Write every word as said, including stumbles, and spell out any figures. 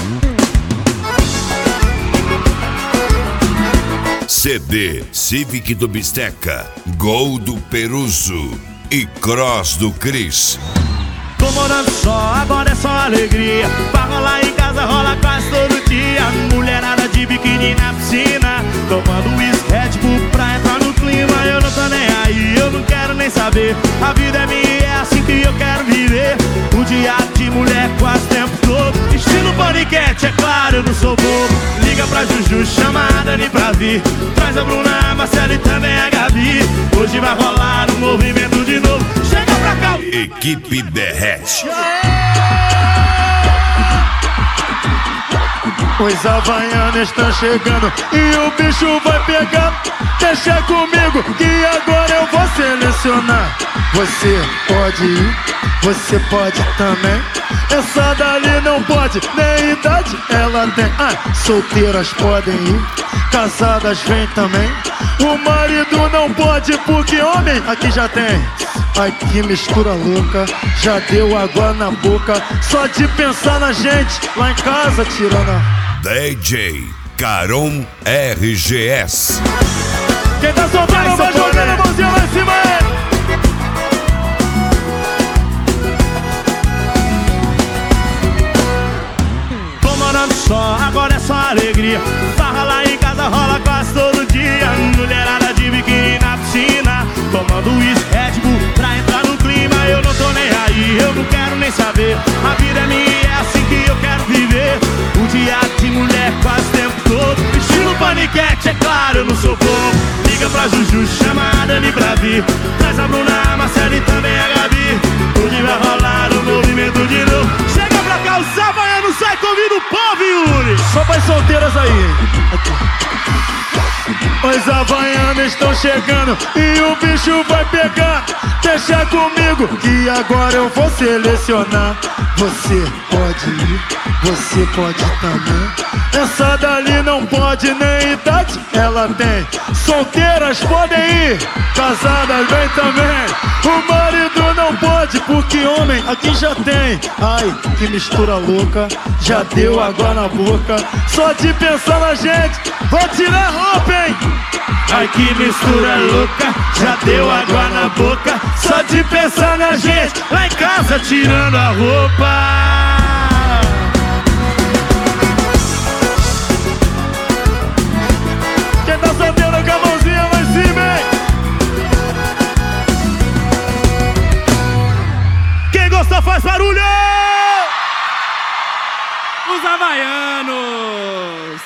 C D Civic do Bisteca, Gol do Peruso e Cross do Cris. Tô morando só, agora é só alegria. Pra rolar em casa, rola quase todo dia. Mulherada de biquíni na piscina, tomando uísque, Red Bull pra entrar no clima. Eu não tô nem aí, eu não quero nem saber. A vida é minha e é assim que eu quero viver. O dia de mulher quase o tempo todo. Estilo paniquete, é claro, eu não sou bobo. Liga pra Juju, chama a Dani pra vir. Traz a Bruna, a Marcela e também a Gabi. Hoje vai rolar um movimento de novo. Chega pra cá. Equipe Derrete. Os havaianos estão chegando e o bicho vai pegar. Deixa comigo que agora eu vou selecionar. Você pode ir, você pode também. Essa dali não pode, nem idade ela tem. Ah, solteiras podem ir, casadas vem também. O marido não pode porque homem aqui já tem. Ai que mistura louca, já deu água na boca. Só de pensar na gente, lá em casa tirando a... D J Caron R G S. Quem tá soltando vai jogando a mãozinha lá em cima aí. Tô morando só, agora é só alegria. Farra lá em casa, rola quase todo dia. Mulherada de biquíni na piscina, tomando uísque, Red Bull pra entrar no clima. Eu não tô nem aí, eu não quero nem saber. A vida é minha e é assim que eu quero viver. O dia de mulher quase o tempo todo. Estilo paniquete, é claro, eu não sou bobo. Liga pra Juju, chama a Dani pra vir. Traz a Bruna, a Marcela e também a Gabi. Hoje vai rolar um movimento de novo. Chega pra cá, o Savaiano sai, convida o povo, Yuri. Só para as solteiras aí. Aqui. Os havaianos estão chegando e o bicho vai pegar. Deixa comigo que agora eu vou selecionar. Você pode ir, você pode também. Essa dali não pode, nem idade ela tem. Solteiras podem ir, casadas vem também. O marido não pode porque homem aqui já tem. Ai, que mistura louca, já deu água na boca. Só de pensar na gente, vou tirar a roupa, hein? Ai que mistura louca, já deu água na boca. Só de pensar na gente, lá em casa tirando a roupa. Quem tá solteiro com a mãozinha lá em cima, hein? Quem gostou faz barulho! Os havaianos!